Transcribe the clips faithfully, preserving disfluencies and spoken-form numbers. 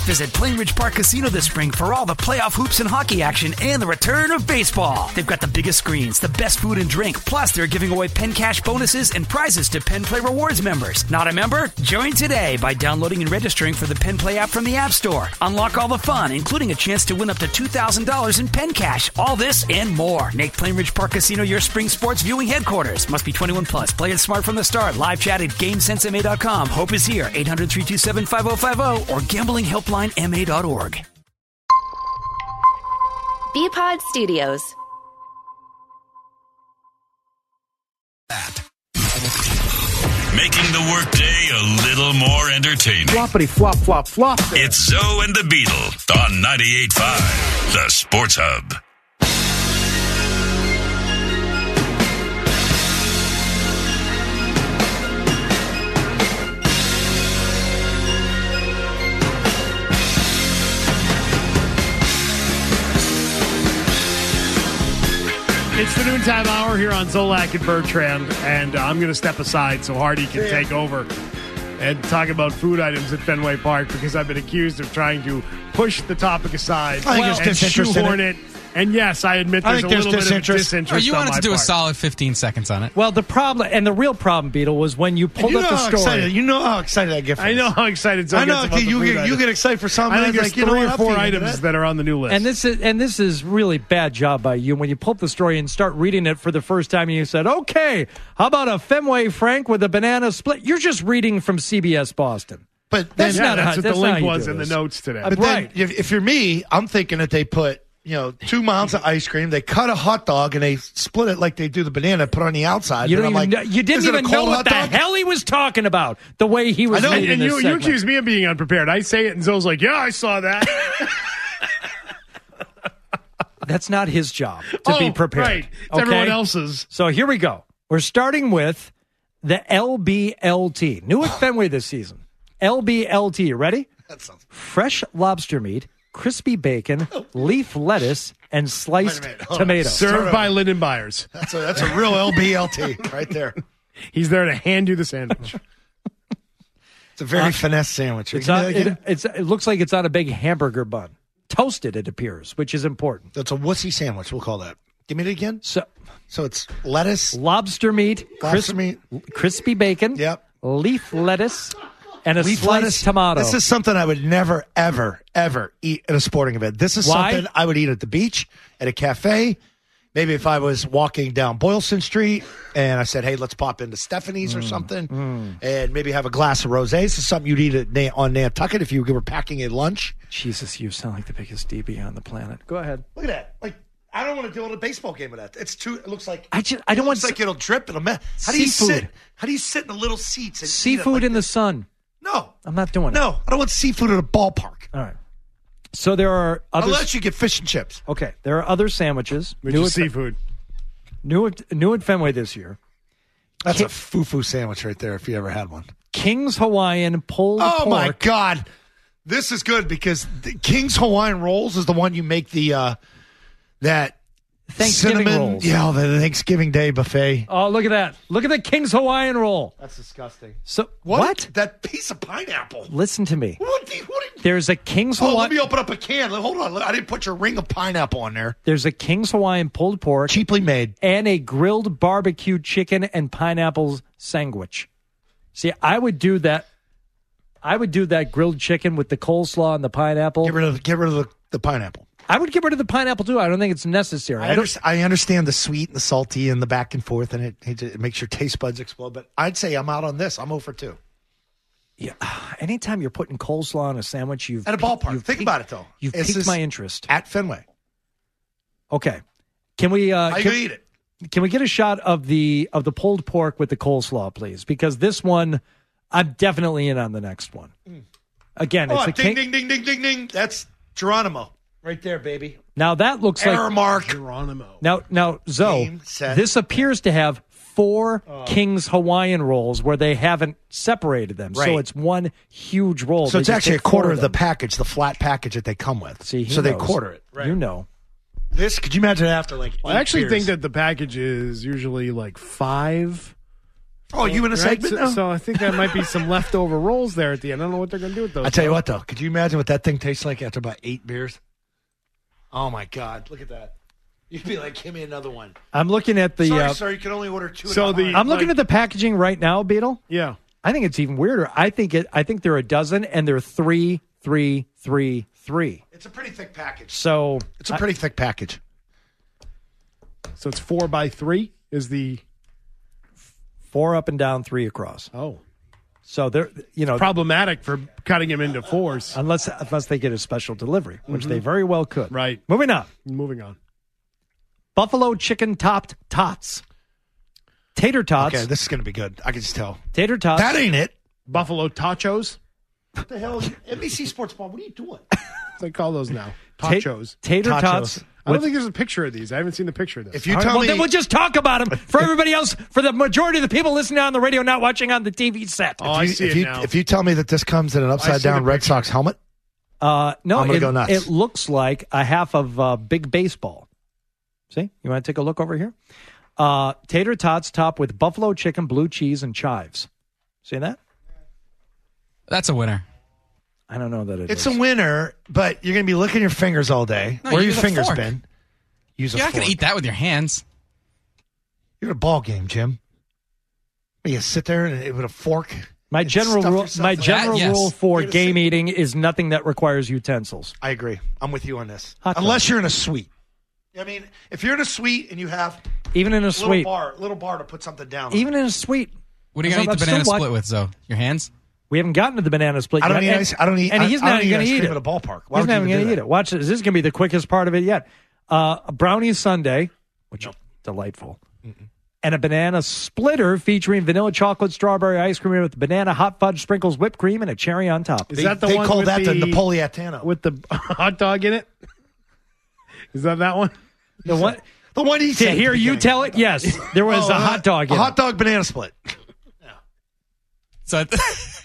Visit Plainridge Park Casino this spring for all the playoff hoops and hockey action and the return of baseball. They've got the biggest screens, the best food and drink, plus they're giving away Penn Cash bonuses and prizes to Penn Play Rewards members. Not a member? Join today by downloading and registering for the Penn Play app from the App Store. Unlock all the fun, including a chance to win up to two thousand dollars in Penn Cash. All this and more. Make Plainridge Park Casino your spring sports viewing headquarters. Must be twenty-one plus. Play it smart from the start. Live chat at game sense m a dot com. Hope is here. eight hundred, three two seven, five oh five oh or gambling helpline m a dot org. B-Pod Studios. Making the workday a little more entertaining. Floppity flop flop flop. There. It's Zoe and the Beetle on ninety-eight point five, the Sports Hub. It's the noontime hour here on Zolak and Bertrand, and uh, I'm going to step aside so Hardy can take over and talk about food items at Fenway Park because I've been accused of trying to push the topic aside I think well, there's and disinterest shoehorn in it. And yes, I admit there's I think a there's little disinterest. bit of disinterest. Oh, you on wanted my to do part. a solid fifteen seconds on it. Well, the problem and the real problem, Beetle, was when you pulled you up know the how story. excited, you know how excited I get for I this. know how excited Zoe I know gets about okay, the you food get you items. get excited for something. I think there's like, you know three what, or I'll four feed into items that. that are on the new list. And this is and this is really bad job by you when you pull up the story and start reading it for the first time and you said, okay, how about a Fenway Frank with a banana split? You're just reading from C B S Boston. But That's then, yeah, not that's how- what that's the not link how you was do in the this. notes today. But Right. then, if, if you're me, I'm thinking that they put, you know, two mounds of ice cream, they cut a hot dog, and they split it like they do the banana, put it on the outside. You, and don't I'm even like, know, you didn't is it a even know cold what hot the dog? hell he was talking about, the way he was I know, reading and this you, you segment. accuse me of being unprepared. I say it, and Zoe's like, yeah, I saw that. That's not his job to oh, be prepared. Right. It's okay? everyone else's. So here we go. We're starting with the L B L T. New at Fenway this season. L B L T. You ready? That sounds... Fresh lobster meat, crispy bacon, leaf lettuce, and sliced Wait a minute. Hold on. tomatoes. Served by Linden Byers. That's a, that's a real L B L T right there. He's there to hand you the sandwich. It's a very finesse sandwich. It's Can you on, do that it, again? it's, it looks like it's on a big hamburger bun. Toasted, it appears, which is important. That's a wussy sandwich, we'll call that. Give me it again. So, So it's lettuce, lobster meat, lobster crisp, meat. crispy bacon, Yep. leaf lettuce, and a Leaf sliced lettuce. tomato. This is something I would never, ever, ever eat at a sporting event. This is Why? something I would eat at the beach, at a cafe. Maybe if I was walking down Boylston Street and I said, hey, let's pop into Stephanie's or something and maybe have a glass of rosé. This is something you'd eat at Na- on Nantucket if you were packing a lunch. Jesus, you sound like the biggest D B on the planet. Go ahead. Look at that. Like, I don't want to deal with a baseball game with that. It's too, it looks like, I just, I don't it want looks like it'll drip. It'll mess. How do you Seafood. sit? How do you sit in the little seats and eat it seafood like in the this? sun. No. I'm not doing it. No. I don't want seafood at a ballpark. All right. So there are other. Unless you get fish and chips. Okay, there are other sandwiches. Which new is at, seafood. New at, new at Fenway this year. That's King- a foo-foo sandwich right there if you ever had one. King's Hawaiian pulled Oh, pork. my God. This is good because the King's Hawaiian Rolls is the one you make the, uh, that Thanksgiving cinnamon, rolls. Yeah, the Thanksgiving Day buffet. Oh, look at that. Look at the King's Hawaiian roll. That's disgusting. So What? what? That piece of pineapple. Listen to me. What? Do you, what do you, There's a King's oh, let Hawaiian. me open up a can. Hold on. I didn't put your ring of pineapple on there. There's a King's Hawaiian pulled pork Cheaply made. and a grilled barbecue chicken and pineapple sandwich. See, I would do that. I would do that grilled chicken with the coleslaw and the pineapple. Get rid of, get rid of the, the pineapple. I would get rid of the pineapple too. I don't think it's necessary. I, I don't, under, I understand the sweet and the salty and the back and forth, and it, it, it makes your taste buds explode. But I'd say I'm out on this. I'm over two. yeah, anytime you're putting coleslaw on a sandwich, you've At a ballpark. you've Think piqued- about it, though. You've This piqued is my interest. At Fenway. Okay, can we? Uh, I can, can eat it. Can we get a shot of the of the pulled pork with the coleslaw, please? Because this one, I'm definitely in on the next one. Again, Oh, it's a ding, king. ding, ding, ding, ding, ding. That's Geronimo. Right there, baby. Now that looks Error like mark. Geronimo. now now Zoe. Game, set. This appears to have four King's Hawaiian rolls where they haven't separated them, so Right. it's one huge roll. So They it's just actually a take four quarter of the them. package, the flat package that they come with. See, he so they knows. quarter it. Right. You know. This, could you imagine after like Well, I eight actually beers? think that the package is usually like five Oh, you in a Right? segment So, now? so I think there might be some leftover rolls there at the end. I don't know what they're going to do with those. I tell you what, though. Could you imagine what that thing tastes like after about eight beers? Oh, my God. Look at that. You'd be like, give me another one. I'm looking at the. Sorry, uh, sir. You can only order two. So at a the- time. I'm looking like- at the packaging right now, Beetle. Yeah. I think it's even weirder. I think it. I think there are a dozen, and they're three, three, three, three. It's a pretty thick package. So It's a pretty thick package. So it's four by three is the. four up and down, three across. Oh. So they're, you know, Problematic for cutting him into fours. unless unless they get a special delivery, which they very well could. Right. Moving on. Moving on. Buffalo chicken topped tots. Tater tots. Okay, this is going to be good. I can just tell. Tater tots. That ain't it. Buffalo tachos. What the hell? N B C Sports Ball, what are you doing? They call those now. Ta- Tachos. Tater Tachos. tots. I don't with- think there's a picture of these. I haven't seen the picture of this. If you All right, tell well, me, then we'll just talk about them for everybody else, for the majority of the people listening on the radio, not watching on the T V set. Oh, I if, you, see if, it you, now. if you tell me that this comes in an I upside see the down Red picture. Sox helmet, Uh, no, I'm gonna it, go nuts. it looks like a half of uh, big baseball. See? You want to take a look over here? Uh, tater tots topped with buffalo chicken, blue cheese, and chives. See that? That's a winner. I don't know that it it's is. a winner, but you're going to be licking your fingers all day. No, Where you your use a fingers fork. been? Use a You're not fork. going to eat that with your hands. You're at a ball game, Jim. You sit there and with a fork. My and general stuff rule, yourself my in- general That, yes. rule for You're gonna game sit- eating is nothing that requires utensils. I agree. I'm with you on this. Hot dog. Unless you're in a suite. I mean, if you're in a suite and you have Even in a a suite, little bar, little bar to put something down. on. even in a suite. What are you So going to I'm eat the still banana wa- split with, though? Your hands? We haven't gotten to the banana split I don't yet. eat and, ice. I don't eat. And I, he's I not don't eat going ice to eat cream it. at a ballpark. Why He's would you not even going do to eat that? it. Watch this. This is going to be the quickest part of it yet. Uh, a brownie sundae, which is delightful, and a banana splitter featuring vanilla chocolate strawberry ice cream with banana hot fudge sprinkles, whipped cream, and a cherry on top. Is They, that the they one call with that the, the, Napolitano. with the hot dog in it? Is that that one? The one the one he to said at hear the you beginning. tell it, yes, there was Oh, a uh, hot dog. A In hot it. dog banana split. So I, th-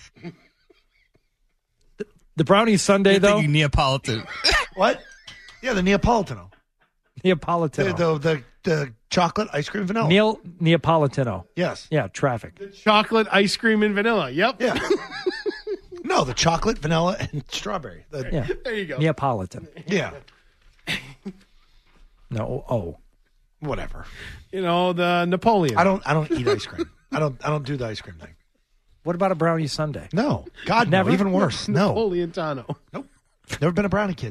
The brownie sundae, I though, think Neapolitan. What? Yeah, the Neapolitano. The, Neapolitano. the, the, the chocolate ice cream vanilla. Neil Neapolitano. yes. Yeah, traffic. Chocolate ice cream and vanilla. Yep. Yeah. No, the chocolate, vanilla, and strawberry. The- Yeah, There you go. Neapolitan. yeah. No, oh, Whatever. You know, the Napoleon. I don't. I don't eat ice cream. I don't. I don't do the ice cream thing. what about a brownie sundae? No. God, Never? no. Even worse. No. Napoleontano. Nope. Never been a brownie kid.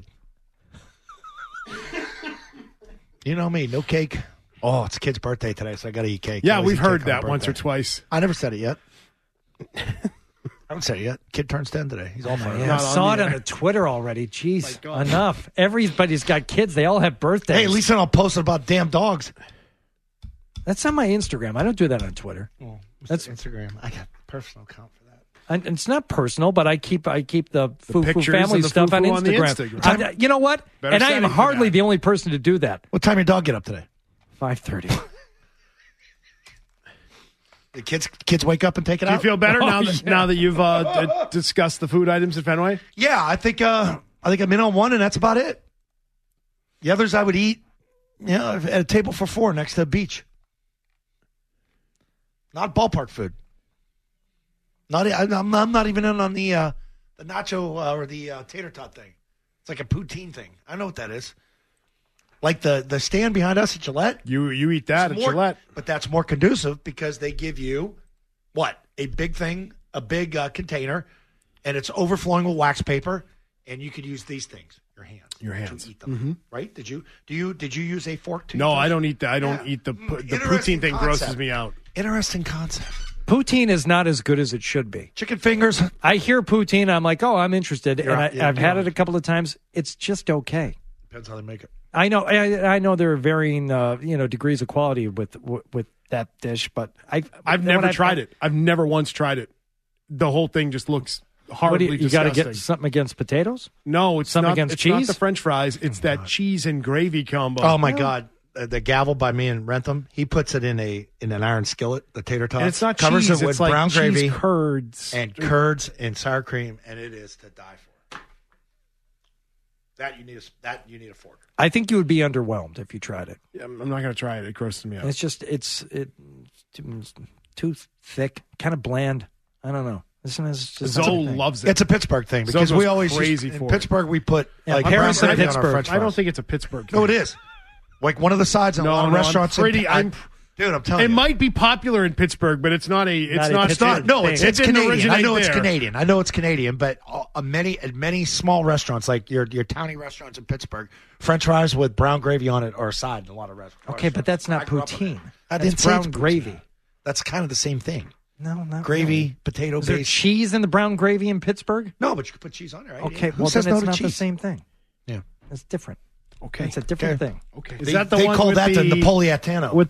You know me. No cake. Oh, it's a kid's birthday today, so I got to eat cake. I Yeah, always we've eat cake heard on that my once or birthday. twice. I never said it yet. I haven't said it yet. Kid turns ten today. He's all fired Yeah, I up. Not on saw it the on air. the Twitter already. Jeez, My God. enough. Everybody's got kids. They all have birthdays. Hey, at least I'm not posting about damn dogs. That's on my Instagram. I don't do that on Twitter. That's Instagram. I got a personal account for that. And it's not personal, but I keep I keep the foo foo pictures family of the stuff on foo-foo on the Instagram. Instagram. I- you know what? Better and I am setting for hardly that. the only person to do that. What time your dog get up today? Five thirty. The kids kids wake up and take it Do you out? feel better Oh, now that yeah. now that you've uh, d- discussed the food items at Fenway? Yeah, I think uh, I think I'm in on one, and that's about it. The others I would eat, you know, at a table for four next to the beach. Not ballpark food. Not I- I'm, I'm not even in on the uh, the nacho uh, or the uh, tater tot thing. It's like a poutine thing. I know what that is. Like the the stand behind us at Gillette. You you eat that It's at more- Gillette. But that's more conducive because they give you what? A big thing, a big uh, container, and it's overflowing with wax paper, and you could use these things, your hands. Your hands. To eat them. Right? Did you do you did you use a fork to No, eat I those? don't eat the I don't Yeah. eat the pu- the Interesting poutine thing concept. grosses me out. Interesting concept. Poutine is not as good as it should be. Chicken fingers. I hear poutine, I'm like, oh, I'm interested, You're and I, out- yeah, I've you're had out. it a couple of times. It's just okay. Depends how they make it. I know, I, I know there are varying, uh, you know, degrees of quality with with that dish, but I, I've when never I- tried it. I've never once tried it. The whole thing just looks What do horribly you, you got to disgusting. get something against potatoes? No, it's something not, against it's not cheese? the French fries. It's that cheese and gravy combo. Oh my God. Uh, the gavel by me and Rentham, he puts it in a in an iron skillet, the tater tots. And it's not covers cheese. it with It's like brown cheese gravy curds. and curds and sour cream, and it is to die for. That you need a that you need a fork. I think you would be underwhelmed if you tried it. I'm I'm not going to try it. It grosses me out. It's just it's it too thick, kind of bland. I don't know. Isn't it just Zoe loves it. It's a Pittsburgh thing because Zoe we goes always crazy used, for in it. Pittsburgh we put Yeah, like Paris brown and gravy on our Pittsburgh. French I don't fries. think it's a Pittsburgh thing. No, it is. Like one of the sides in No, a lot of no, I'm restaurants. pretty- in, I- I'm- dude, I'm telling It you. might be popular in Pittsburgh, but it's not a. It's Not a not. It's not. No, it's, It it's didn't Canadian. I originate know it's there. Canadian. I know it's Canadian, but uh, many at many small restaurants, like your your towny restaurants in Pittsburgh, French fries with brown gravy on it are a side in a lot of restaurants. Okay, but that's not I grew up with poutine. it. I That's didn't say brown it's poutine. gravy. That's kind of the same thing. No, not Gravy, really. potato Is there based. cheese in the brown gravy in Pittsburgh? No, but you could put cheese on it, right? Okay, Who well says then no it's to not cheese? the same thing. Yeah. It's different. Okay, It's a different okay. thing. Okay, Is they, that the they one call with that the, the- Napolitano? with-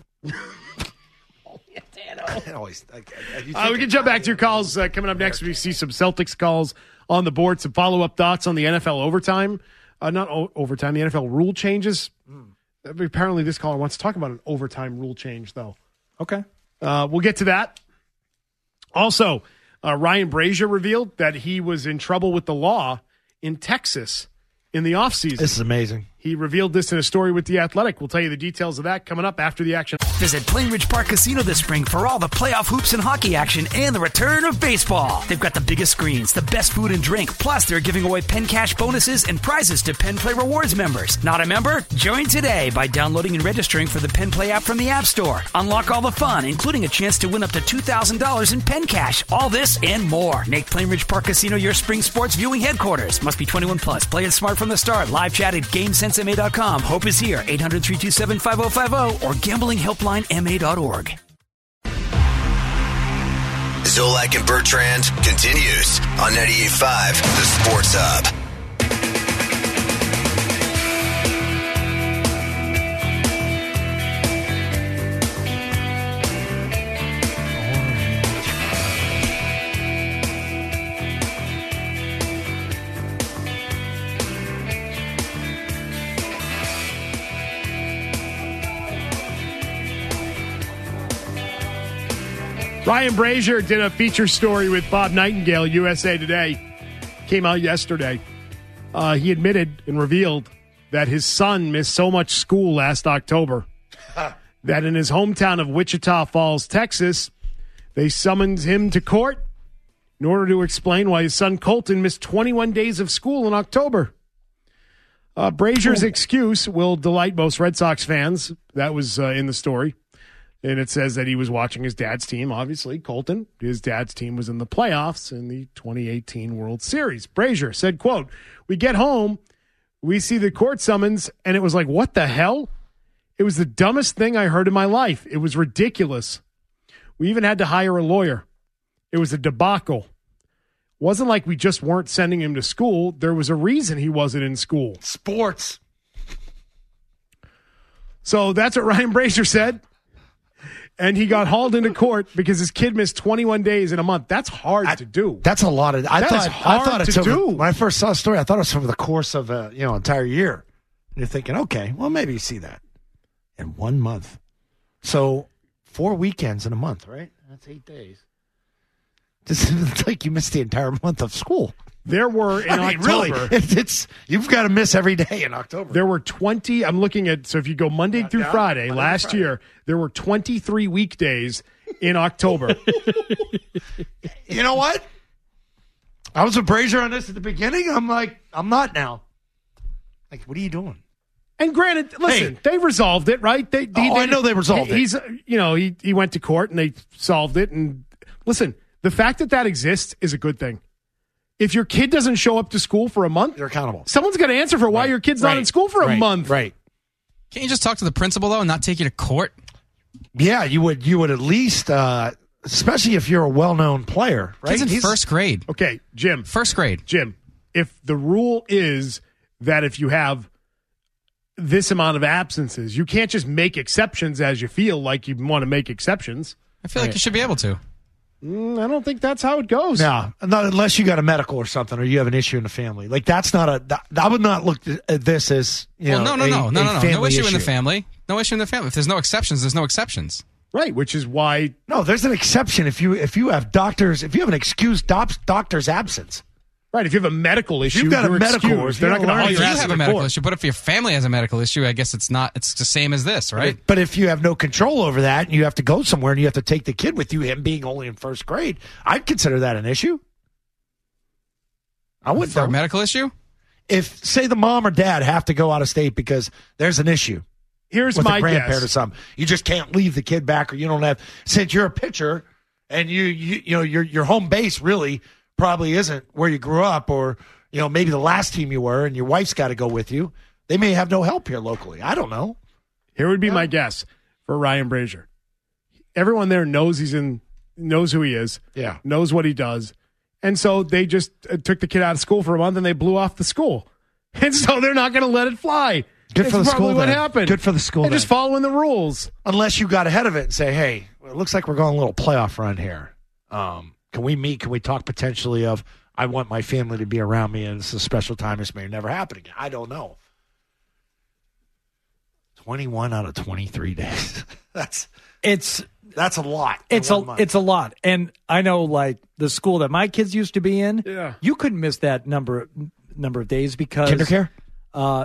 I always, I, I, you Uh, think we can jump back to your calls uh, coming up next. We see some Celtics calls on the board, some follow up thoughts on the N F L overtime, uh, not o- overtime, the N F L rule changes. Mm. Apparently, this caller wants to talk about an overtime rule change, though. Okay. Uh, we'll get to that. Also, uh, Ryan Brazier revealed that he was in trouble with the law in Texas in the offseason. This is amazing. He revealed this in a story with The Athletic. We'll tell you the details of that coming up after the action. Visit Plainridge Park Casino this spring for all the playoff hoops and hockey action and the return of baseball. They've got the biggest screens, the best food and drink, plus they're giving away Penn Cash bonuses and prizes to Penn Play Rewards members. Not a member? Join today by downloading and registering for the Penn Play app from the App Store. Unlock all the fun, including a chance to win up to two thousand dollars in Penn Cash. All this and more. Make Plainridge Park Casino your spring sports viewing headquarters. Must be twenty-one plus. Play it smart from the start. Live chat at game sense m a dot com. Hope is here. eight hundred, three two seven, five oh five oh or gambling helpline m a dot org. Zolak and Bertrand continues on ninety-eight point five, The Sports Hub. Ryan Brazier did a feature story with Bob Nightingale, U S A Today. Came out yesterday. Uh, he admitted and revealed that his son missed so much school last October that in his hometown of Wichita Falls, Texas, they summoned him to court in order to explain why his son Colton missed twenty-one days of school in October. Uh, Brazier's excuse will delight most Red Sox fans. That was uh, in the story. And it says that he was watching his dad's team, obviously, Colton. His dad's team was in the playoffs in the twenty eighteen World Series. Brazier said, quote, "We get home, we see the court summons, and it was like, what the hell? It was the dumbest thing I heard in my life. It was ridiculous. We even had to hire a lawyer. It was a debacle. Wasn't like we just weren't sending him to school. There was a reason he wasn't in school." Sports. So that's what Ryan Brazier said. And he got hauled into court because his kid missed twenty-one days in a month. That's hard I, to do. That's a lot of. I That thought. is hard I thought it's to over, do. When I first saw the story, I thought it was over the course of a you know entire year. And you're thinking, okay, well maybe you see that in one month. So four weekends in a month, right? That's eight days. It's like you missed the entire month of school. There were in I mean, October. really, it, it's you've got to miss every day in October. There were twenty. I'm looking at, so if you go Monday through yeah, Friday, Monday last through Friday. year, there were twenty-three weekdays in October. You know what? I was a Brazier on this at the beginning. I'm like, I'm not now. Like, what are you doing? And granted, listen, Hey. they resolved it, right? They, Oh, I know they resolved he, it. He's, you know, he, he went to court and they solved it. And listen, the fact that that exists is a good thing. If your kid doesn't show up to school for a month, They're accountable. someone's got to answer for why Right. your kid's not Right. in school for a Right. month. Right. Can't you just talk to the principal, though, and not take you to court? Yeah, you would. You would at least, uh, especially if you're a well-known player, right? He's in He's- first grade. Okay, Jim. First grade. Jim, if the rule is that if you have this amount of absences, you can't just make exceptions as you feel like you want to make exceptions. I feel like you should be able to. Mm, I don't think that's how it goes. No, not unless you got a medical or something, or you have an issue in the family. Like that's not a. That, I would not look at this as you Well, know. no, no, a- no, no, a no, no. No family issue in the issue. family. No issue in the family. If there's no exceptions, there's no exceptions. Right, which is why No, there's an exception if you if you have doctors if you have an excused doc, doctor's absence. Right. If you have a medical issue, you've got a you're medical excused. issue. They're not going to Oh, hold you your do ass have a in medical court. issue, but if your family has a medical issue, I guess it's not. It's the same as this, right? But if you have no control over that and you have to go somewhere and you have to take the kid with you, him being only in first grade, I'd consider that an issue. I wouldn't. For a though. medical issue? If, say, the mom or dad have to go out of state because there's an issue Here's with my a grandparent guess. or something, you just can't leave the kid back, or you don't have. Since you're a pitcher and you, you, you know, your your home base really probably isn't where you grew up, or you know, maybe the last team you were, and your wife's got to go with you. They may have no help here locally. I don't know. Here would be my guess for Ryan Brazier. Everyone there knows he's in, knows who he is, Yeah. knows what he does, and so they just uh, took the kid out of school for a month and they blew off the school, and so they're not going to let it fly. Good That's for the probably school, what then. happened. Good for the school, They're just then. following the rules. Unless you got ahead of it and say, hey, it looks like we're going a little playoff run here. Um, can we meet? Can we talk potentially of, I want my family to be around me, and it's a special time. This may never happen again. I don't know. twenty-one out of twenty-three days. that's It's that's a lot. it's in a one month. it's a lot, and I know like the school that my kids used to be in. Yeah. You couldn't miss that number number of days because Kindercare? Uh,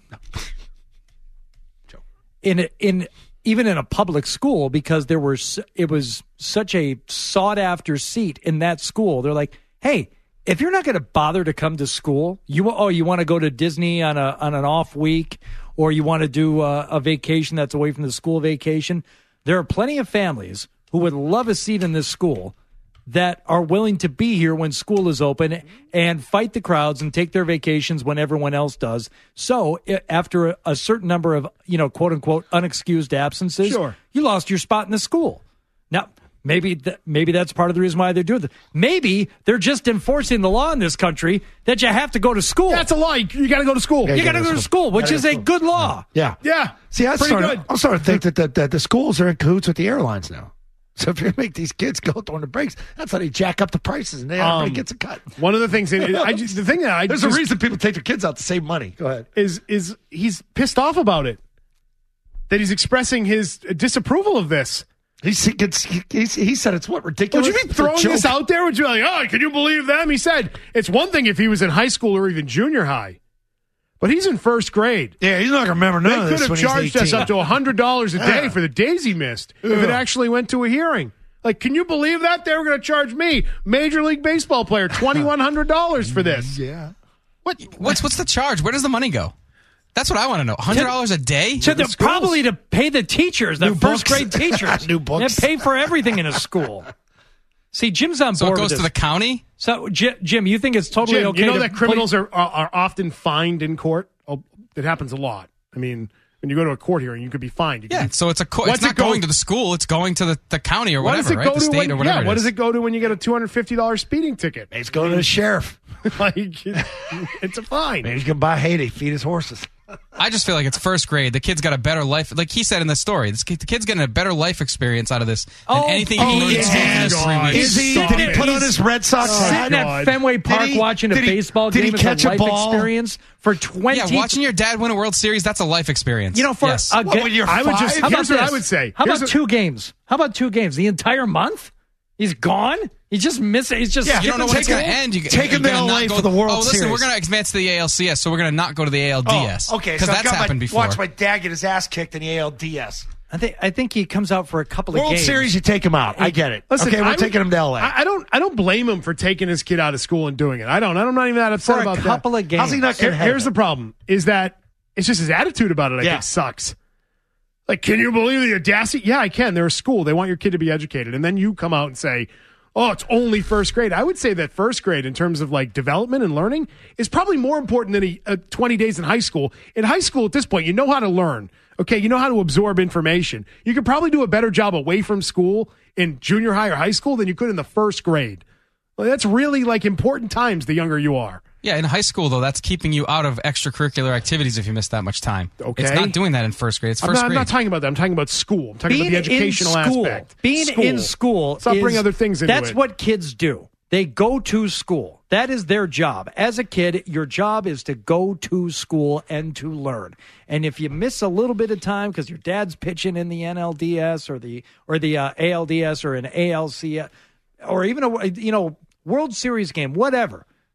in in even in a public school, because there were s- it was such a sought after seat in that school. They're like, hey, if you're not going to bother to come to school, you oh you want to go to Disney on a on an off week, or you want to do a, a vacation that's away from the school vacation. There are plenty of families who would love a seat in this school that are willing to be here when school is open and fight the crowds and take their vacations when everyone else does. So i- after a, a certain number of, you know, quote unquote, unexcused absences, Sure. you lost your spot in the school. Now, maybe th- maybe that's part of the reason why they're doing it. Maybe they're just enforcing the law in this country that you have to go to school. That's a lie. You got to go to school. Yeah, you got to gotta go to school, which Gotta is go a to school. good law. Yeah. Yeah. See, I Pretty started, good. I'm starting to think that the, that the schools are in cahoots with the airlines now. So if you make these kids go during the breaks, that's how they jack up the prices, and everybody Um, gets a cut. One of the things, I just, the thing that I There's just, a reason people take their kids out to save money. Go ahead. is is he's pissed off about it. That he's expressing his disapproval of this. He's, he, gets, he, he's, he said it's what, ridiculous? Would you be It's a throwing this joke. out there? Would you be like, oh, can you believe them? He said it's one thing if he was in high school or even junior high, but he's in first grade. Yeah, he's not going to remember none They of could this have when charged he's us eighteen. up to one hundred dollars a day Yeah. for the days he missed if it Yeah. actually went to a hearing. Like, can you believe that? They were going to charge me, Major League Baseball player, twenty-one hundred dollars for this. Yeah. What? What's what's the charge? Where does the money go? That's what I want to know. Hundred dollars a day? To the, schools. probably to pay the teachers, the New first books. grade teachers. New books. They pay for everything in a school. See, Jim's on So board it goes with to this. the county? So, Jim, Jim, you think it's totally Jim, okay you know to that criminals play- are, are are often fined in court? Oh, it happens a lot. I mean, when you go to a court hearing, you could be fined. You can Yeah. be- So it's a co- What's it's not it go- going to the school. It's going to the, the county or what whatever, does it right? go The to state when, or whatever. yeah, it what is. does it go to when you get a two hundred fifty dollars speeding ticket? He's going to the sheriff. Like, it's a fine. Maybe he's going to buy hay to feed his horses. I just feel like it's first grade. The kid's got a better life. Like he said in the story, this kid, the kid's getting a better life experience out of this than Oh, anything oh, he can learn in yeah. school for the next three God. weeks. Is he? Stop Did he it. put on his Red Sox Oh, hat? Sitting God. at Fenway Park Did he- watching a did he- baseball did he game catch is a a life ball? experience for twenty. Yeah, watching your dad win a World Series, that's a life experience. You know, for yes. a What, when you're I would just- five? How about Here's what this? I would say. How Here's about what- two games? How about two games? The entire month? He's gone. He's just missing. He's just. Yeah, you don't know when it's Take going to him- end. You, take you're him to gonna L A not go, for the World Oh, listen, Series. we're going to advance to the A L C S, so we're going to not go to the A L D S. Oh, okay. Because So I've that's got happened my, before. Watch my dad get his ass kicked in the A L D S. I think. I think he comes out for a couple of World games. Series, you take him out. I get it. Listen, okay, we're I would- taking him to L A. I, I don't. I don't blame him for taking his kid out of school and doing it. I don't. I'm not even that upset for about a couple that. of games. How's he not Here- getting here's the problem: is that it's just his attitude about it. I Yeah. think sucks. Like, can you believe the audacity? Yeah, I can. They're a school. They want your kid to be educated, and then you come out and say, "Oh, it's only first grade." I would say that first grade, in terms of like development and learning, is probably more important than a, a twenty days in high school. In high school, at this point, you know how to learn. Okay, you know how to absorb information. You could probably do a better job away from school in junior high or high school than you could in the first grade. Well, that's really like important times the younger you are. Yeah, in high school, though, that's keeping you out of extracurricular activities if you miss that much time. Okay. It's not doing that in first grade. It's I'm first not, I'm grade. not talking about that. I'm talking about school. I'm talking Being about the educational in school, aspect. Being School. in school. Let's not is- bring other things into That's it. what kids do. They go to school. That is their job. As a kid, your job is to go to school and to learn. And if you miss a little bit of time because your dad's pitching in the N L D S or the or the uh, A L D S or an A L C S or even a you know World Series game, whatever,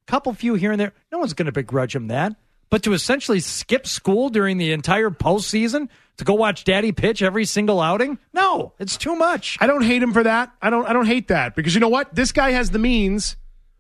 couple few here and there. No one's going to begrudge him that. But to essentially skip school during the entire postseason to go watch Daddy pitch every single outing? No, it's too much. I don't hate him for that. I don't I don't hate that because you know what? This guy has the means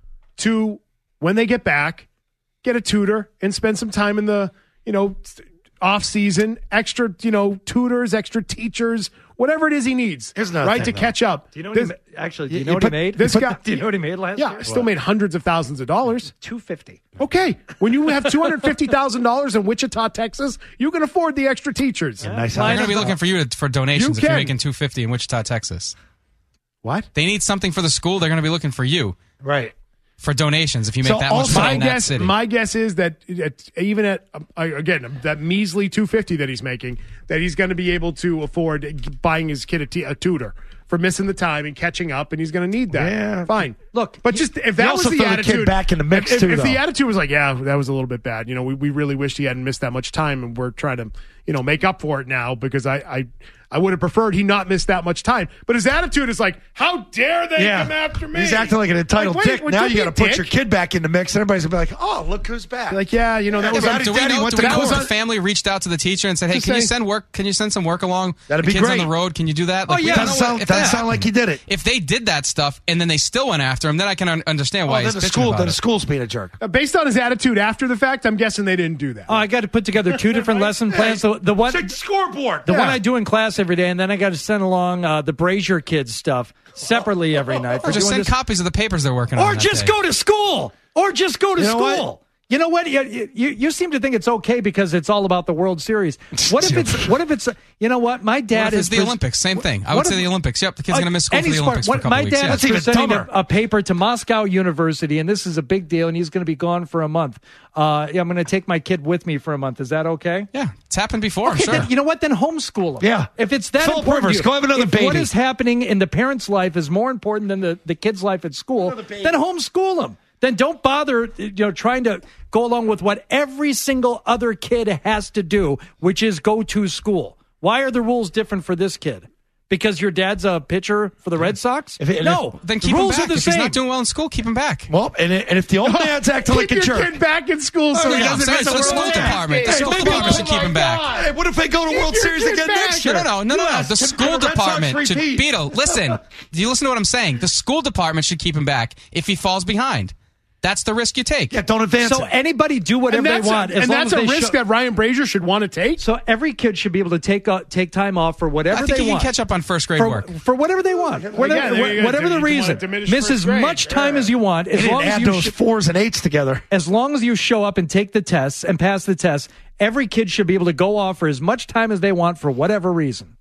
to, when they get back, get a tutor and spend some time in the, you know, off season, extra, you know, tutors, extra teachers, whatever it is he needs, right, thing, to though. catch up. Do you know what This- he ma- actually? Do you you know what put- he made? this Put- guy- do you know what he made last Yeah, year? still made hundreds of thousands of dollars. two fifty. Okay, when you have two hundred fifty thousand dollars in Wichita, Texas, you can afford the extra teachers. Nice They're house. going to be looking for you to, for donations You if you're can. making two fifty in Wichita, Texas. What? They need something for the school. They're going to be looking for you Right. for donations if you make So that much also- money My in that guess, city. my guess is that at, even at um, I- again that measly two fifty that he's making, that he's going to be able to afford buying his kid a, t- a tutor for missing the time and catching up, and he's going to need that. Yeah. Fine. Look, but just if you that was also the throw the attitude, kid back in the mix, if, too, if the though. attitude was like, yeah, that was a little bit bad. You know, we, we really wished he hadn't missed that much time, and we're trying to, you know, make up for it now because I I, I would have preferred he not miss that much time. But his attitude is like, how dare they Yeah. come after me? He's acting like an entitled Like, wait, dick. well, Now don't you be got to a put your dick. kid back in the mix, and everybody's going to be like, oh, look who's back. Like, yeah, you know, that was Yeah, on, but do we Daddy know, went do to we know court. if the family reached out to the teacher and said, hey, Just can you say- send work? Can you send some work along? That'd the be kids great. on the road. Can you do that? Like, Oh, we yeah. don't Doesn't know sound, what- if doesn't that sound like he happened. did it. If they did that stuff and then they still went after him, then I can un- understand why Well, he's then the bitching school, about then the it. school's being a jerk. Uh, based on his attitude after the fact, I'm guessing they didn't do that. Oh, I got to put together two different lesson plans. The, the one, Check the scoreboard. the Yeah. one I do in class every day, and then I got to send along uh, the Brazier kids stuff separately every night. Or just doing send this- copies of the papers they're working on. Or that just day. go to school. Or just go to You know school. what? You know what? You, you, you seem to think it's okay because it's all about the World Series. What if it's? What if it's? You know what? My dad What if is it's the pres- Olympics? Same thing. I What would say if- the Olympics. Yep, the kid's Uh, going to miss school for any the sport. Olympics for a What- couple my weeks. dad Yeah. is even presenting a, dumber. a paper to Moscow University, and this is a big deal, and he's going to be gone for a month. Uh, yeah, I'm going to take my kid with me for a month. Is that okay? Yeah, it's happened before. Okay, sure. then, you know what? Then homeschool him. Yeah. If it's that Philip important, Rivers, to you, go have another if baby. what is happening in the parent's life is more important than the, the kid's life at school, then homeschool him. Then don't bother, you know, trying to go along with what every single other kid has to do, which is go to school. Why are the rules different for this kid? Because your dad's a pitcher for the Red Sox? If it- no, then the keep him rules back. are the If same. he's not doing well in school, keep him back. Well, and, it, and if the old man's acting Keep like a your jerk. kid back in school so Oh, he yeah, doesn't I'm miss sorry, a it's the World school Series. department. The Hey, school maybe- department oh should keep my him back. God. Hey, what if they go to World your Series kid again back. next year? No, no, no, no, no. Yeah, The can school the Red Sox department should. repeat? Beto, listen. Do you listen to what I'm saying? The school department should keep him back if he falls behind. That's the risk you take. Yeah, don't advance So it. anybody do And whatever they that's, want. a, as and long that's as a they risk show- that Ryan Brazier should want to take. So every kid should be able to take uh, take time off for whatever I think they he want. can catch up on first grade for, work. for whatever they want. Whatever, there you go. whatever You the wanna reason. diminish Miss first as grade. much time as you want, They as didn't long as add you those sh- fours and eights together. as long as you show up and take the tests and pass the tests. Every kid should be able to go off for as much time as they want for whatever reason.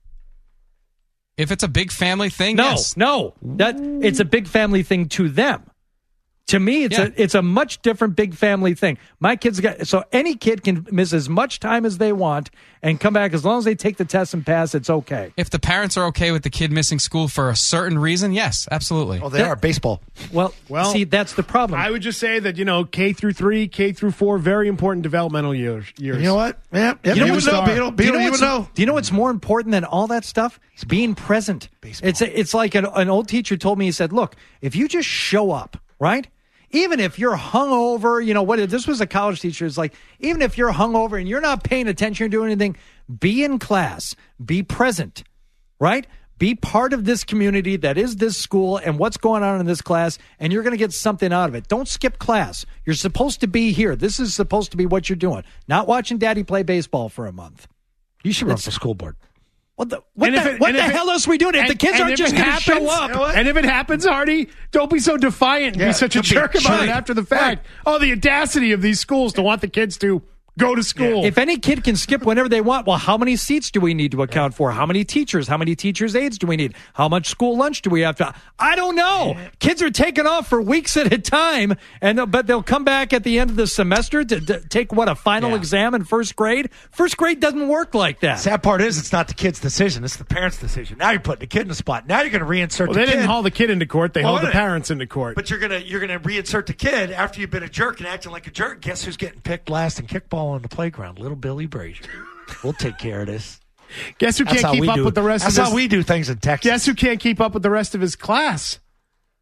If it's a big family thing, No, yes. no, that it's a big family thing to them. To me, it's Yeah. a it's a much different big family thing. My kids got so any kid can miss as much time as they want and come back as long as they take the test and pass. It's okay. If the parents are okay with the kid missing school for a certain reason, yes, absolutely. Oh, they are. Baseball. Well, Well, see, that's the problem. I would just say that, you know, K through three, K through four, very important developmental years. years. You know what? Yeah, yeah You know you what's would know. star? Beetle, Do you, Beetle, know you what's, would know. do you know what's more important than all that stuff? It's being present. It's a, it's like an, an old teacher told me. He said, "Look, if you just show up, right? Even if you're hungover, you know what? This was a college teacher. It's like even if you're hungover and you're not paying attention or doing anything, be in class, be present, right? Be part of this community that is this school and what's going on in this class, and you're going to get something out of it. Don't skip class. You're supposed to be here. This is supposed to be what you're doing, not watching Daddy play baseball for a month." You should run for school board. What the, what And the, if it- what and the if it- hell else are we doing? If And- the kids and aren't if just it going to show happens- up. you know what? And if it happens, Hardy, don't be so defiant and Yeah, be such a don't be jerk about it right. after the fact. Oh, the audacity of these schools to want the kids to go to school. If any kid can skip whenever they want, well, how many seats do we need to account for? How many teachers? How many teachers' aides do we need? How much school lunch do we have to? I don't know. Kids are taking off for weeks at a time, and they'll- but they'll come back at the end of the semester to, to take what a final Yeah. exam in first grade. First grade doesn't work like that. Sad part is it's not the kid's decision. It's the parent's decision. Now you're putting the kid in the spot. Now you're going to reinsert well, the they kid. didn't haul the kid into court. They Well, hauled the wait. parents into court. But you're gonna you're gonna reinsert the kid after you've been a jerk and acting like a jerk. Guess who's getting picked last in kickball on the playground? Little Billy Brazier. We'll take care of this. Guess who That's can't how keep we up do. with the rest That's of how his we do things in Texas. Guess who can't keep up with the rest of his class?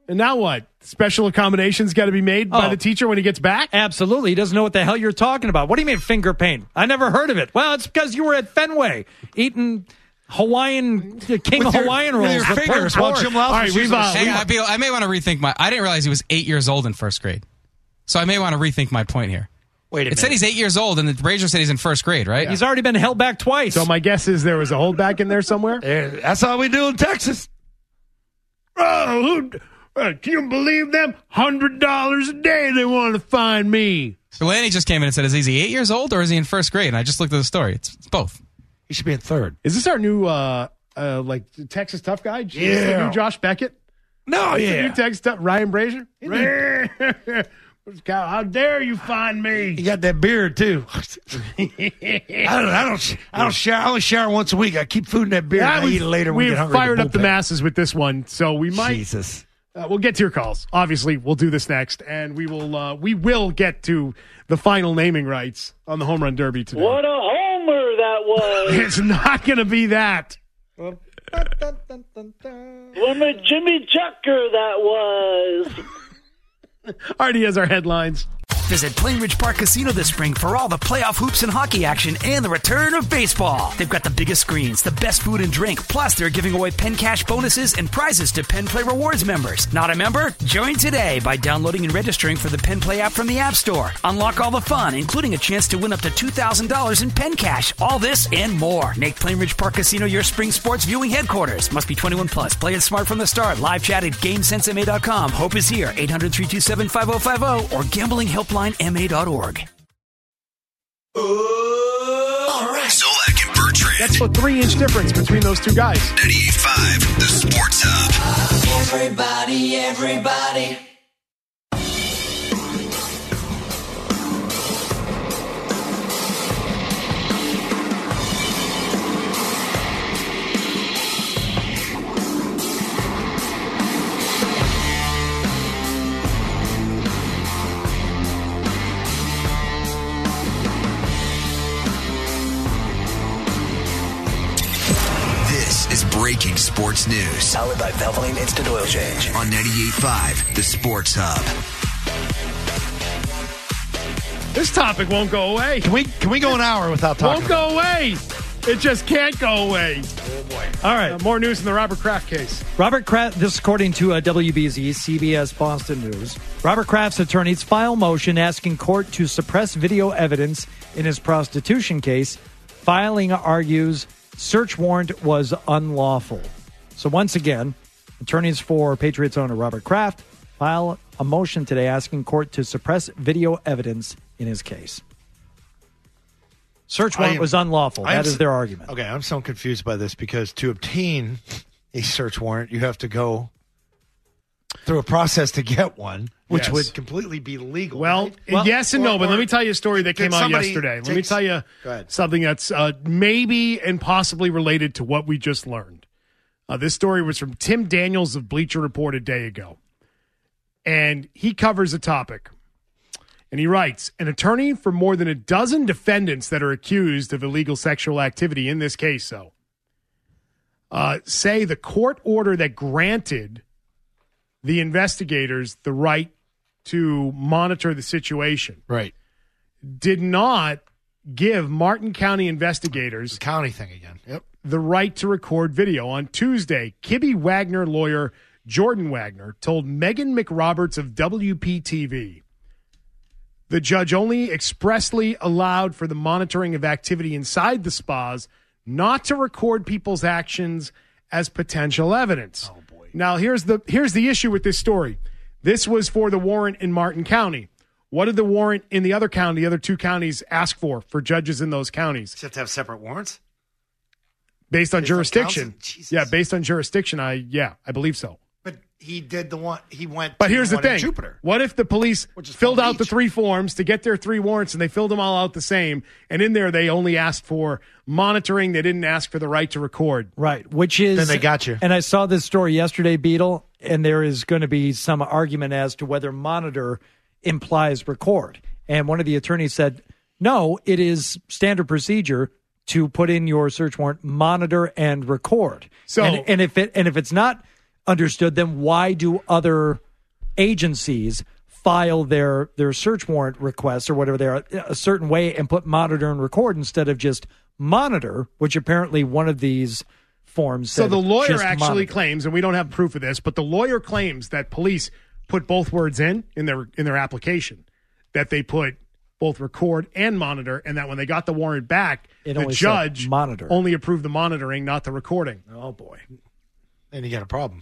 And now what? Special accommodations got to be made by Oh. the teacher when he gets back? Absolutely. He doesn't know what the hell you're talking about. What do you mean finger paint? I never heard of it. Well, it's because you were at Fenway eating Hawaiian, King With your- Hawaiian with rolls. your for fingers pork. while Jim Louse All right, was we've, using a uh, Hey, sweep. I, be- I may want to rethink my. I didn't realize he was eight years old in first grade, so I may want to rethink my point here. Wait a It minute. said he's eight years old, and the Brazier said he's in first grade, right? He's already been held back twice. So my guess is there was a holdback in there somewhere. Yeah, that's how we do in Texas. Oh, who, uh, can you believe them? one hundred dollars a day they want to find me. So Lanny just came in and said, "Is he eight years old or is he in first grade?" And I just looked at the story. It's, it's both. He should be in third. Is this our new, uh, uh, like, Texas tough guy? Is this the Yeah. new Josh Beckett? No, The yeah. new Texas tough, Ryan Brazier? How dare you find me? He got that beard too. I don't. I don't. I don't shower. I only shower once a week. I keep food in that beard. Yeah, and I we've- eat it later when we We've get hungry. at fired up the bullpen. masses with this one, so we might. Jesus. Uh, we'll get to your calls. Obviously, we'll do this next, and we will. Uh, we will get to the final naming rights on the home run derby today. What a homer that was. It's not going to be that. What a Jimmy Chucker that was. Already has our headlines. Visit Plainridge Park Casino this spring for all the playoff hoops and hockey action and the return of baseball. They've got the biggest screens, the best food and drink, plus they're giving away Penn Cash bonuses and prizes to Penn Play Rewards members. Not a member? Join today by downloading and registering for the Penn Play app from the App Store. Unlock all the fun, including a chance to win up to two thousand dollars in Penn Cash. All this and more. Make Plainridge Park Casino your spring sports viewing headquarters. Must be twenty-one plus. Play it smart from the start. Live chat at Gamesense M A dot com. Hope is here. eight hundred, three two seven, five oh five oh or gambling helpline M A dot org. Zolak and Bertrand. That's a three-inch difference between those two guys. ninety-eight point five, the Sports Hub. Everybody, everybody. This is breaking sports news. Powered by Valvoline Instant Oil Change. On ninety-eight point five, the Sports Hub. This topic won't go away. Can we? Can we go an hour without talking? Won't go away. It just can't go away. Oh boy! All right. Uh, more news in the Robert Kraft case. Robert Kraft, this according to uh, W B Z, C B S Boston News. Robert Kraft's attorneys file motion asking court to suppress video evidence in his prostitution case. Filing argues search warrant was unlawful. So once again, attorneys for Patriots owner Robert Kraft file a motion today asking court to suppress video evidence in his case. Search warrant am- was unlawful. I am That is s- their argument. Okay, I'm so confused by this because to obtain a search warrant, you have to go through a process to get one, which Yes. would completely be legal. Well, right? Well, yes and or- no, but let or me tell you a story that did came out somebody yesterday. Let me take- tell you Go ahead. something that's uh, maybe and possibly related to what we just learned. Uh, this story was from Tim Daniels of Bleacher Report a day ago, and he covers a topic. And he writes, an attorney for more than a dozen defendants that are accused of illegal sexual activity in this case, so, uh, say the court order that granted the investigators the right to monitor the situation Right. did not give Martin County investigators County thing again. Yep. the right to record video. On Tuesday, Kibbe Wagner lawyer Jordan Wagner told Megan McRoberts of W P T V the judge only expressly allowed for the monitoring of activity inside the spas, not to record people's actions as potential evidence. Oh boy. Now here's the here's the issue with this story. This was for the warrant in Martin County. What did the warrant in the other county, the other two counties, ask for for judges in those counties? You have to have separate warrants? Based on Based on jurisdiction. counsel? Jesus. Yeah, based on jurisdiction, I yeah, I believe so. But he did the one, he went But to here's the one in thing. Jupiter. What if the police Which is filled Palm out the Beach. three forms to get their three warrants and they filled them all out the same, and in there they only asked for monitoring, they didn't ask for the right to record? Right, which is Then they got you. And I saw this story yesterday, Beetle, and there is going to be some argument as to whether monitor implies record. And one of the attorneys said, no, it is standard procedure to put in your search warrant, monitor and record. So- and, and if it and if it's not understood, then why do other agencies file their, their search warrant requests or whatever they are a certain way and put monitor and record instead of just monitor, which apparently one of these forms So said the lawyer just actually monitor. claims, and we don't have proof of this, but the lawyer claims that police put both words in in their in their application, that they put both record and monitor, and that when they got the warrant back, It the only said judge monitor. only approved the monitoring, not the recording. Oh, boy. And you got a problem.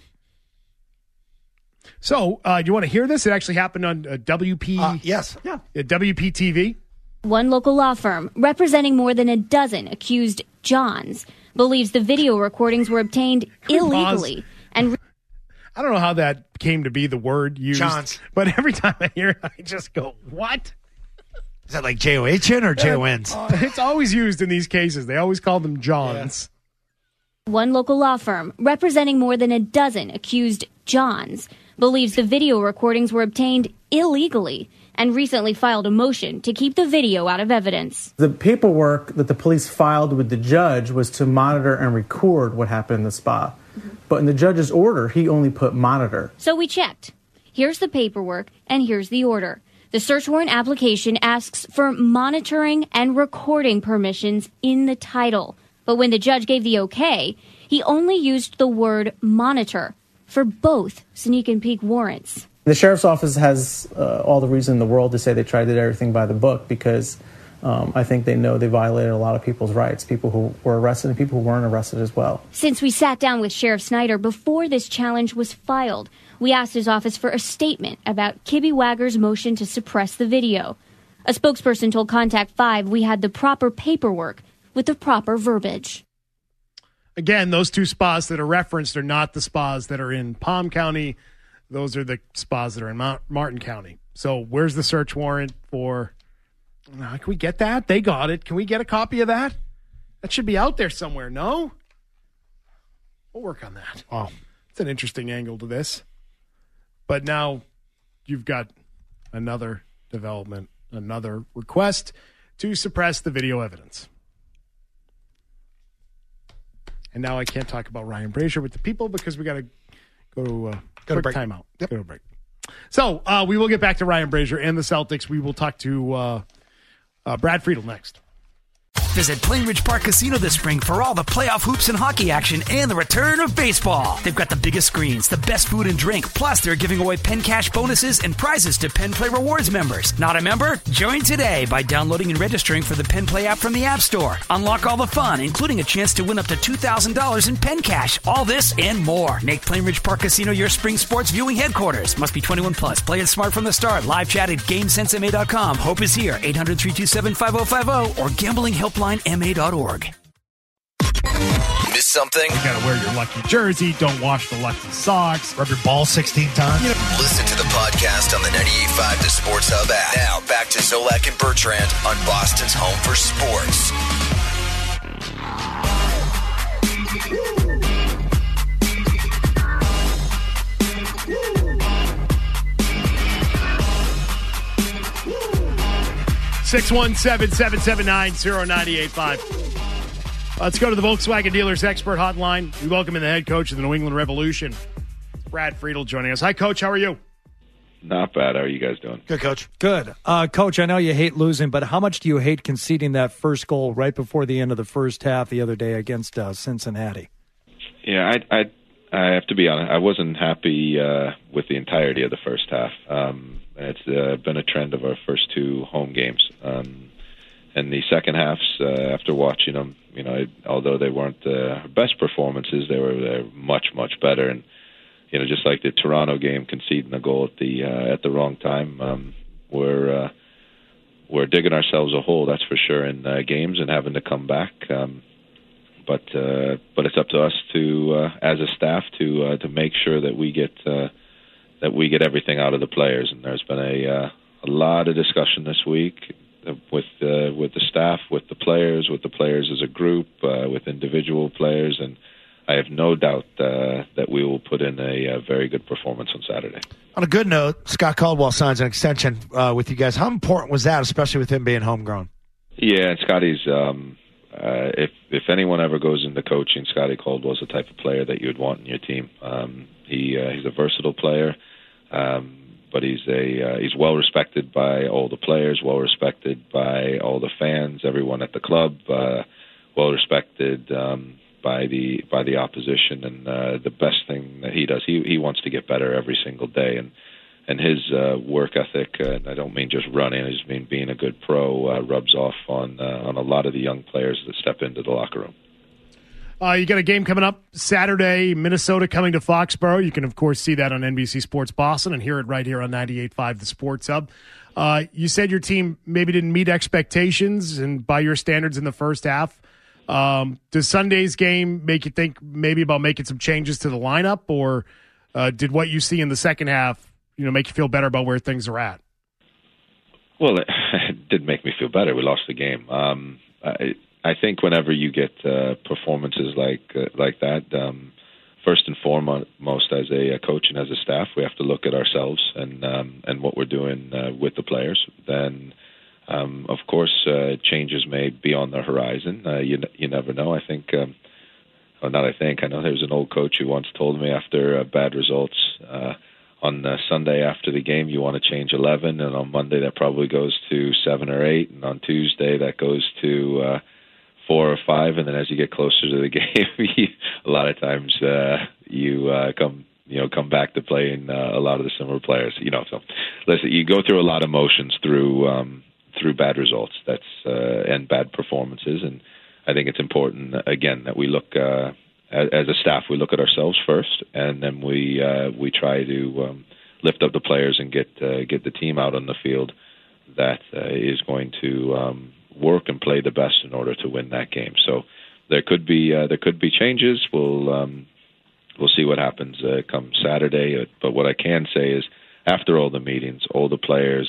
So, uh, do you want to hear this? It actually happened on uh, W P. Uh, yes. Yeah. uh, W P T V. One local law firm, representing more than a dozen accused Johns, believes the video recordings were obtained we pause? illegally. And I don't know how that came to be the word used, Johns. but every time I hear it, I just go, what? Is that like J O H N or J O N's? Uh, it's always used in these cases. They always call them Johns. one local law firm, representing more than a dozen accused Johns, believes the video recordings were obtained illegally and recently filed a motion to keep the video out of evidence. The paperwork that the police filed with the judge was to monitor and record what happened in the spa. Mm-hmm. But in the judge's order, he only put monitor. So we checked. Here's the paperwork and here's the order. The search warrant application asks for monitoring and recording permissions in the title. But when the judge gave the okay, he only used the word monitor for both sneak and peek warrants. The sheriff's office has uh, all the reason in the world to say they tried to do everything by the book because um, I think they know they violated a lot of people's rights, people who were arrested and people who weren't arrested as well. Since we sat down with Sheriff Snyder before this challenge was filed, we asked his office for a statement about Kibbe Wagger's motion to suppress the video. A spokesperson told Contact five we had the proper paperwork with the proper verbiage. Again, those two spas that are referenced are not the spas that are in Palm County. Those are the spas that are in Mount Martin County. So where's the search warrant for? Uh, can we get that? They got it. Can we get a copy of that? That should be out there somewhere, no? We'll work on that. Oh, it's an interesting angle to this. But now you've got another development, another request to suppress the video evidence. And now I can't talk about Ryan Brazier with the people because we got to go to uh, Go to quick break. timeout. Yep. Go to break. So uh, we will get back to Ryan Brazier and the Celtics. We will talk to uh, uh, Brad Friedel next. Visit Plainridge Park Casino this spring for all the playoff hoops and hockey action and the return of baseball. They've got the biggest screens, the best food and drink, plus they're giving away Penn Cash bonuses and prizes to Penn Play Rewards members. Not a member? Join today by downloading and registering for the Penn Play app from the App Store. Unlock all the fun, including a chance to win up to two thousand dollars in Penn Cash. All this and more. Make Plainridge Park Casino your spring sports viewing headquarters. Must be twenty-one plus. Play it smart from the start. Live chat at GameSense M A dot com. Hope is here. eight hundred, three two seven, five oh five oh or gambling helpline M A dot org. Miss something? You got to wear your lucky jersey. Don't wash the lucky socks. Rub your ball sixteen times. You know, Listen to the podcast on the ninety-eight point five The Sports Hub app. Now, back to Zolak and Bertrand on Boston's home for sports. six one seven, seven seven nine, zero nine eight five. Let's go to the Volkswagen Dealers Expert Hotline. We welcome in the head coach of the New England Revolution, Brad Friedel, joining us. Hi, Coach. How are you? Not bad. How are you guys doing? Good, Coach. Good. Uh, Coach, I know you hate losing, but how much do you hate conceding that first goal right before the end of the first half the other day against uh, Cincinnati? Yeah, I, I I have to be honest. I wasn't happy uh, with the entirety of the first half. Um, it's uh, been a trend of our first two home games. Um, and the second halves, uh, after watching them, you know, although they weren't the best performances, they were, they were much, much better. And you know, just like the Toronto game, conceding a goal at the uh, at the wrong time, um, we're uh, we're digging ourselves a hole, that's for sure, in uh, games and having to come back. Um, but uh, but it's up to us to, uh, as a staff, to uh, to make sure that we get uh, that we get everything out of the players. And there's been a uh, a lot of discussion this week with uh, with the staff, with the players, with the players as a group, uh, with individual players, and I have no doubt uh, that we will put in a, a very good performance on Saturday. On a good note, Scott Caldwell signs an extension uh, with you guys. How important was that, especially with him being homegrown? Yeah, and Scotty's, um, uh, if if anyone ever goes into coaching, Scotty Caldwell's the type of player that you would want in your team. Um, He uh, he's a versatile player, um, but he's a uh, he's well respected by all the players, well respected by all the fans, everyone at the club, uh, well respected um, by the by the opposition. And uh, the best thing that he does, he he wants to get better every single day. And and his uh, work ethic, uh, and I don't mean just running, I just mean being a good pro, uh, rubs off on uh, on a lot of the young players that step into the locker room. Uh, you got a game coming up Saturday, Minnesota coming to Foxborough. You can, of course, see that on N B C Sports Boston and hear it right here on ninety-eight point five The Sports Hub. Uh, you said your team maybe didn't meet expectations and by your standards in the first half. Um, does Sunday's game make you think maybe about making some changes to the lineup, or uh, did what you see in the second half, you know, make you feel better about where things are at? Well, it, it did make me feel better. We lost the game. Um, I, I think whenever you get uh, performances like uh, like that, um, first and foremost, as a, a coach and as a staff, we have to look at ourselves and um, and what we're doing uh, with the players. Then, um, of course, uh, changes may be on the horizon. Uh, you you never know. I think, um, well, not I think. I know there was an old coach who once told me after uh, bad results. Uh, On uh, Sunday after the game, you want to change eleven, and on Monday that probably goes to seven or eight, and on Tuesday that goes to uh, four or five, and then as you get closer to the game, you, a lot of times uh, you uh, come you know come back to playing uh, a lot of the similar players. You know, so listen, you go through a lot of emotions through um, through bad results. That's uh, and bad performances, and I think it's important again that we look. Uh, As a staff, we look at ourselves first, and then we uh, we try to um, lift up the players and get uh, get the team out on the field that uh, is going to um, work and play the best in order to win that game. So there could be uh, there could be changes. We'll um, we'll see what happens uh, come Saturday. But what I can say is, after all the meetings, all the players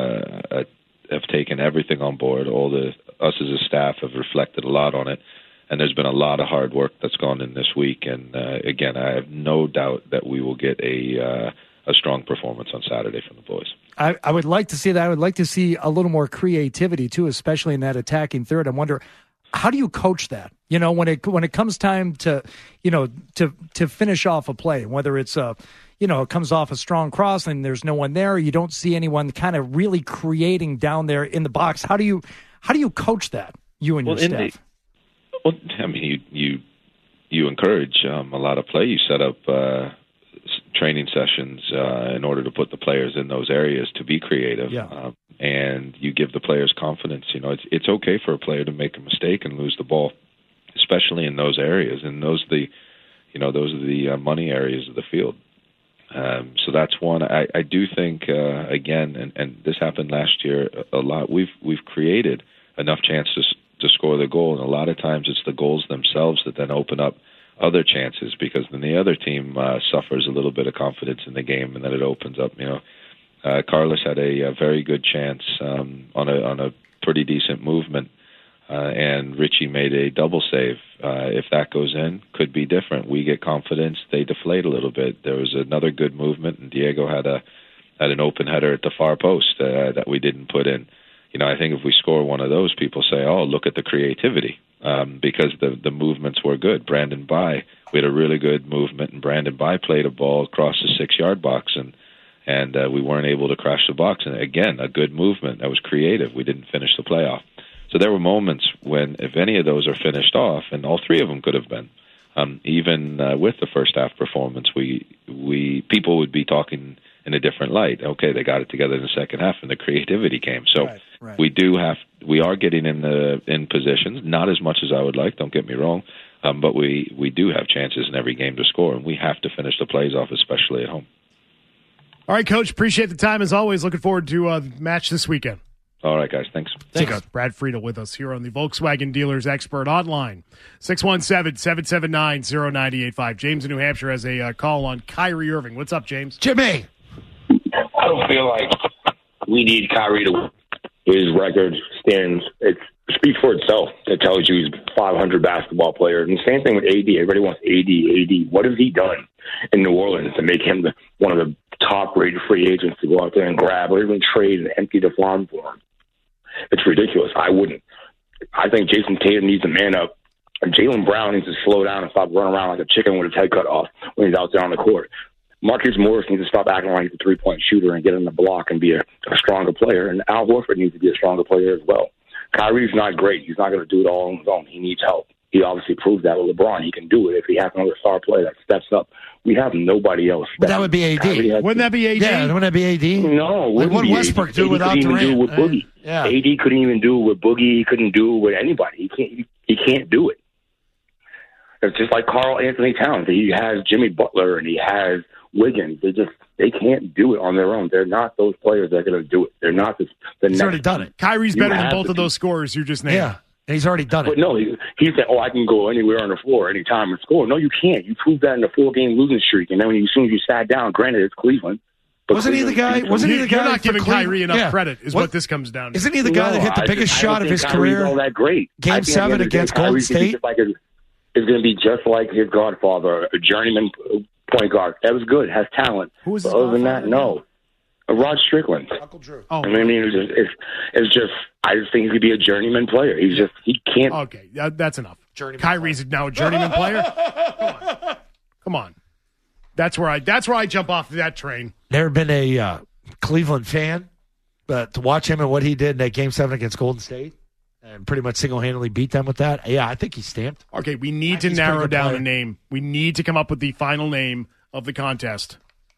uh, have taken everything on board. All the us as a staff have reflected a lot on it. And there's been a lot of hard work that's gone in this week. And, uh, again, I have no doubt that we will get a uh, a strong performance on Saturday from the boys. I, I would like to see that. I would like to see a little more creativity, too, especially in that attacking third. I wonder, how do you coach that? You know, when it when it comes time to, you know, to to finish off a play, whether it's a, you know, it comes off a strong cross and there's no one there, you don't see anyone kind of really creating down there in the box. How do you how do you coach that, you and well, your staff? Well, I mean, you you, you encourage um, a lot of play. You set up uh, training sessions uh, in order to put the players in those areas to be creative, yeah. um, and you give the players confidence. You know, it's it's okay for a player to make a mistake and lose the ball, especially in those areas. And those are the, you know, those are the uh, money areas of the field. Um, so that's one. I, I do think uh, again, and, and this happened last year a lot. We've we've created enough chances to score the goal, and a lot of times it's the goals themselves that then open up other chances, because then the other team uh, suffers a little bit of confidence in the game, and then it opens up. You know, uh, Carlos had a, a very good chance um, on a on a pretty decent movement, uh, and Richie made a double save. Uh, if that goes in, could be different. We get confidence, they deflate a little bit. There was another good movement, and Diego had a had an open header at the far post uh, that we didn't put in. You know, I think if we score one of those, people say, oh, look at the creativity, um, because the the movements were good. Brandon By, we had a really good movement, and Brandon By played a ball across the six-yard box, and and uh, we weren't able to crash the box. And again, a good movement. That was creative. We didn't finish the playoff. So there were moments when, if any of those are finished off, and all three of them could have been, um, even uh, with the first half performance, we we people would be talking in a different light. Okay, they got it together in the second half, and the creativity came. So right, right. we do have, we are getting in the in positions, not as much as I would like. Don't get me wrong, um, but we we do have chances in every game to score, and we have to finish the plays off, especially at home. All right, Coach. Appreciate the time as always. Looking forward to uh, the match this weekend. All right, guys. Thanks. Thanks. Brad Friedel with us here on the Volkswagen Dealers Expert Hotline. six one seven, seven seven nine, zero nine eight five. James in New Hampshire has a uh, call on Kyrie Irving. What's up, James? Jimmy. I don't feel like we need Kyrie to win. His record stands. It speaks for itself. It tells you he's a five hundred basketball player. And the same thing with A D. Everybody wants A D, A D. What has he done in New Orleans to make him the, one of the top-rated free agents to go out there and grab or even trade and empty the farm for him? It's ridiculous. I wouldn't. I think Jason Tatum needs to man up. And Jaylen Brown needs to slow down and stop running around like a chicken with his head cut off when he's out there on the court. Marcus Morris needs to stop acting like he's a three-point shooter and get in the block and be a, a stronger player. And Al Horford needs to be a stronger player as well. Kyrie's not great. He's not going to do it all on his own. He needs help. He obviously proved that with LeBron. He can do it if he has another star player that steps up. We have nobody else. But that would be A D. Has, wouldn't that be A D? Yeah, wouldn't that be A D? No. Like what Westbrook do without Durant? Do it with Boogie. Uh, yeah. A D couldn't even do it with Boogie. He couldn't do it with anybody. He can't. He, he can't do it. It's just like Karl Anthony Towns. He has Jimmy Butler and he has Wiggins. They just they can't do it on their own. They're not those players that are going to do it. They're not the. the He's next already done it. Kyrie's better than both of those scorers you just named. Yeah. He's already done it. But no, he, he said, oh, I can go anywhere on the floor, anytime and score. No, you can't. You proved that in the four-game losing streak. And then when you, as soon as you sat down, granted, it's Cleveland. But wasn't Cleveland, he the guy? Wasn't he the guy? You're not giving Cleveland? Kyrie enough yeah. credit is what, what this comes down to. Isn't he the guy no, that hit the I biggest just, shot of his Kyrie's career? all that great. Game seven against Golden State? Like a, is going to be just like his godfather, a journeyman point guard. That was good, has talent. Who was but other than that, no. Uh, Rod Strickland. Uncle Drew. Oh, I mean, it's just, it's, it's just, I just think he could be a journeyman player. He's just, he can't. Okay, that, that's enough. Journeyman Kyrie's player. now a journeyman player? Come on. Come on. That's where I that's where I jump off that train. Never been a uh, Cleveland fan, but to watch him and what he did in that Game seven against Golden State and pretty much single-handedly beat them with that, yeah, I think he's stamped. Okay, we need to He's narrow pretty good down player. a name. We need to come up with the final name of the contest.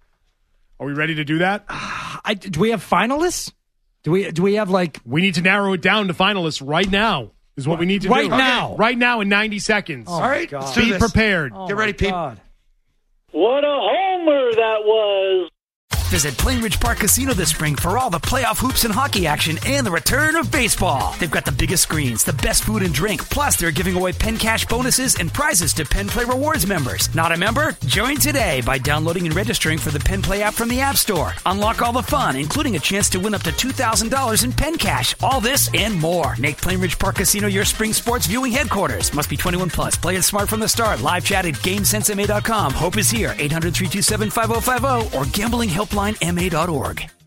Are we ready to do that? I, do we have finalists? Do we do we have like We need to narrow it down to finalists right now. Is what we need to Right do. now. Okay. Right now in ninety seconds. Oh, All right, God. let's do Be this. prepared. Oh, Get ready, my Pete. God. What a homer that was. Visit Plainridge Park Casino this spring for all the playoff hoops and hockey action and the return of baseball. They've got the biggest screens, the best food and drink, plus they're giving away Penn Cash bonuses and prizes to Penn Play Rewards members. Not a member? Join today by downloading and registering for the Penn Play app from the App Store. Unlock all the fun, including a chance to win up to two thousand dollars in Penn Cash. All this and more. Make Plainridge Park Casino your spring sports viewing headquarters. Must be twenty-one plus. Play it smart from the start. Live chat at game sense M A dot com. Hope is here. eight hundred, three two seven, five oh five oh or gambling helpline M A dot org.